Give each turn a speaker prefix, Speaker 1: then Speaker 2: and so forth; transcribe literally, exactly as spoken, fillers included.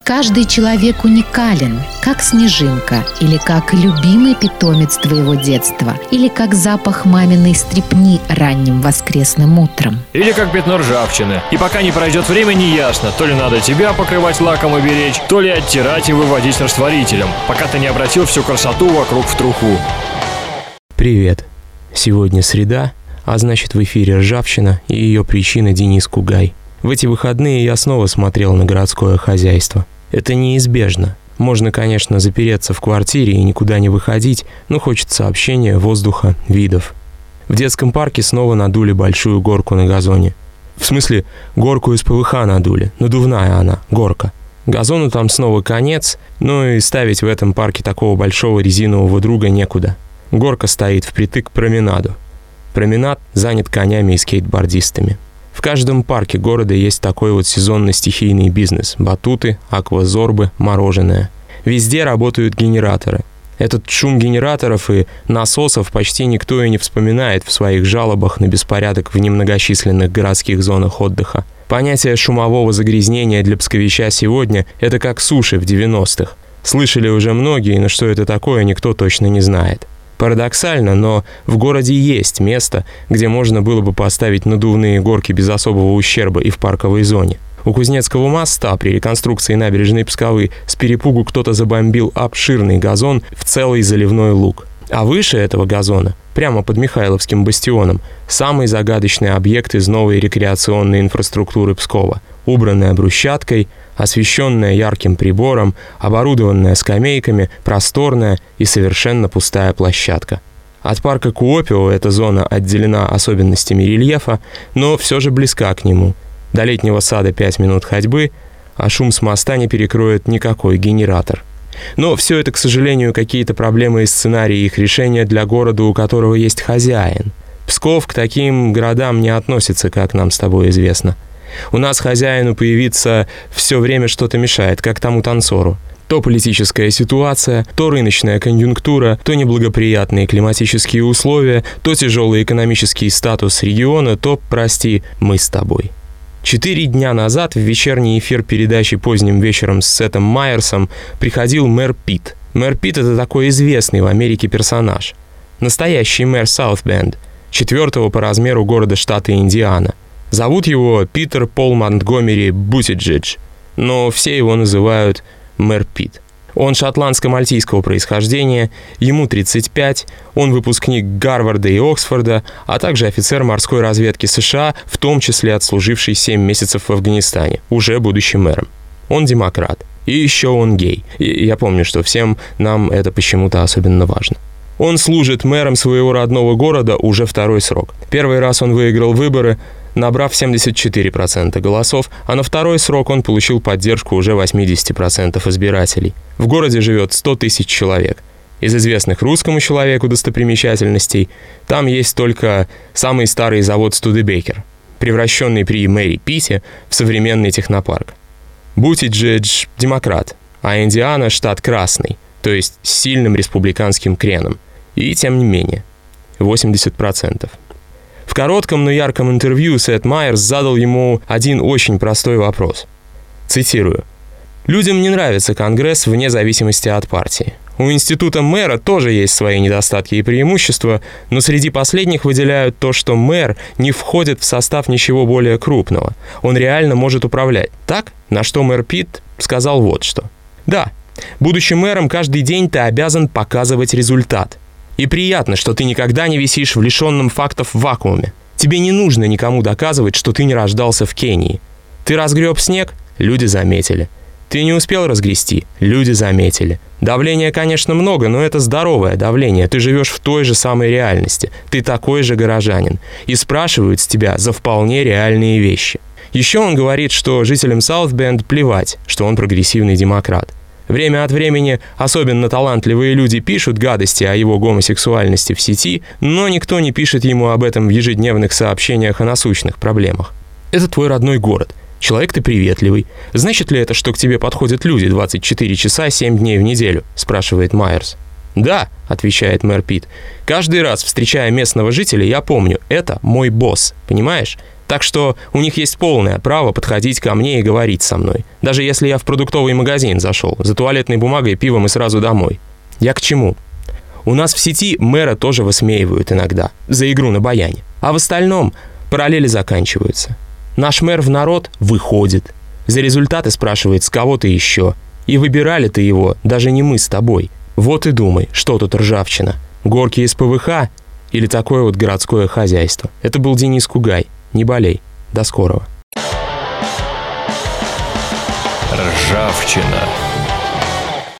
Speaker 1: Каждый человек уникален, как снежинка, или как любимый питомец твоего детства, или как запах маминой стрепни ранним воскресным утром.
Speaker 2: Или как пятно ржавчины. И пока не пройдет время, не ясно, то ли надо тебя покрывать лаком и беречь, то ли оттирать и выводить растворителем, пока ты не обратил всю красоту вокруг в труху.
Speaker 3: Привет. Сегодня среда, а значит в эфире «Ржавчина» и ее причина Денис Кугай. В эти выходные я снова смотрел на городское хозяйство. Это неизбежно. Можно, конечно, запереться в квартире и никуда не выходить, но хочется общения, воздуха, видов. В детском парке снова надули большую горку на газоне. В смысле, горку из ПВХ надули, надувная она, горка. Газону там снова конец, но и ставить в этом парке такого большого резинового друга некуда. Горка стоит впритык к променаду. Променад занят конями и скейтбордистами. В каждом парке города есть такой вот сезонно-стихийный бизнес – батуты, аквазорбы, мороженое. Везде работают генераторы. Этот шум генераторов и насосов почти никто и не вспоминает в своих жалобах на беспорядок в немногочисленных городских зонах отдыха. Понятие шумового загрязнения для псковича сегодня – это как суши в девяностых. Слышали уже многие, но что это такое, никто точно не знает. Парадоксально, но в городе есть место, где можно было бы поставить надувные горки без особого ущерба и в парковой зоне. У Кузнецкого моста при реконструкции набережной Псковы с перепугу кто-то забомбил обширный газон в целый заливной луг. А выше этого газона, прямо под Михайловским бастионом, самый загадочный объект из новой рекреационной инфраструктуры Пскова. Убранная брусчаткой, освещенная ярким прибором, оборудованная скамейками, просторная и совершенно пустая площадка. От парка Куопио эта зона отделена особенностями рельефа, но все же близка к нему. До летнего сада пять минут ходьбы, а шум с моста не перекроет никакой генератор. Но все это, к сожалению, какие-то проблемы и сценарии их решения для города, у которого есть хозяин. Псков к таким городам не относится, как нам с тобой известно. У нас хозяину появиться все время что-то мешает, как тому танцору. То политическая ситуация, то рыночная конъюнктура, то неблагоприятные климатические условия, то тяжелый экономический статус региона, то, прости, мы с тобой. Четыре дня назад в вечерний эфир передачи «Поздним вечером» с Сетом Майерсом приходил мэр Питт. Мэр Питт – это такой известный в Америке персонаж. Настоящий мэр Саут-Бенд, четвертого по размеру города штата Индиана. Зовут его Питер Пол Монтгомери Бутиджедж, но все его называют мэр Питт. Он шотландско-мальтийского происхождения, ему тридцать пять, он выпускник Гарварда и Оксфорда, а также офицер морской разведки США, в том числе отслуживший семь месяцев в Афганистане, уже будучи мэром. Он демократ. И еще он гей. И я помню, что всем нам это почему-то особенно важно. Он служит мэром своего родного города уже второй срок. Первый раз он выиграл выборы, набрав семьдесят четыре процента голосов, а на второй срок он получил поддержку уже восемьдесят процентов избирателей. В городе живет сто тысяч человек. Из известных русскому человеку достопримечательностей там есть только самый старый завод Студебекер, превращенный при мэре Питте в современный технопарк. Бутиджедж – демократ, а Индиана – штат красный, то есть с сильным республиканским креном. И тем не менее, восемьдесят процентов. В коротком, но ярком интервью Сет Майерс задал ему один очень простой вопрос. Цитирую. «Людям не нравится Конгресс вне зависимости от партии. У института мэра тоже есть свои недостатки и преимущества, но среди последних выделяют то, что мэр не входит в состав ничего более крупного. Он реально может управлять. Так?» На что мэр Питт сказал вот что. «Да, будучи мэром, каждый день ты обязан показывать результат. И приятно, что ты никогда не висишь в лишенном фактов вакууме. Тебе не нужно никому доказывать, что ты не рождался в Кении. Ты разгреб снег? Люди заметили. Ты не успел разгрести? Люди заметили. Давления, конечно, много, но это здоровое давление. Ты живешь в той же самой реальности. Ты такой же горожанин. И спрашивают с тебя за вполне реальные вещи». Еще он говорит, что жителям Саут-Бенд плевать, что он прогрессивный демократ. Время от времени особенно талантливые люди пишут гадости о его гомосексуальности в сети, но никто не пишет ему об этом в ежедневных сообщениях о насущных проблемах. Это твой родной город. Человек ты приветливый. Значит ли это, что к тебе подходят люди двадцать четыре часа семь дней в неделю? Спрашивает Майерс. «Да», — отвечает мэр Питт. «Каждый раз, встречая местного жителя, я помню, это мой босс, понимаешь? Так что у них есть полное право подходить ко мне и говорить со мной. Даже если я в продуктовый магазин зашел, за туалетной бумагой, пивом и сразу домой. Я к чему? У нас в сети мэра тоже высмеивают иногда за игру на баяне. А в остальном параллели заканчиваются. Наш мэр в народ выходит. За результаты спрашивает с кого-то еще. И выбирали-то его даже не мы с тобой. Вот и думай, что тут ржавчина. Горки из ПВХ или такое вот городское хозяйство. Это был Денис Кугай. Не болей. До скорого.
Speaker 2: Ржавчина.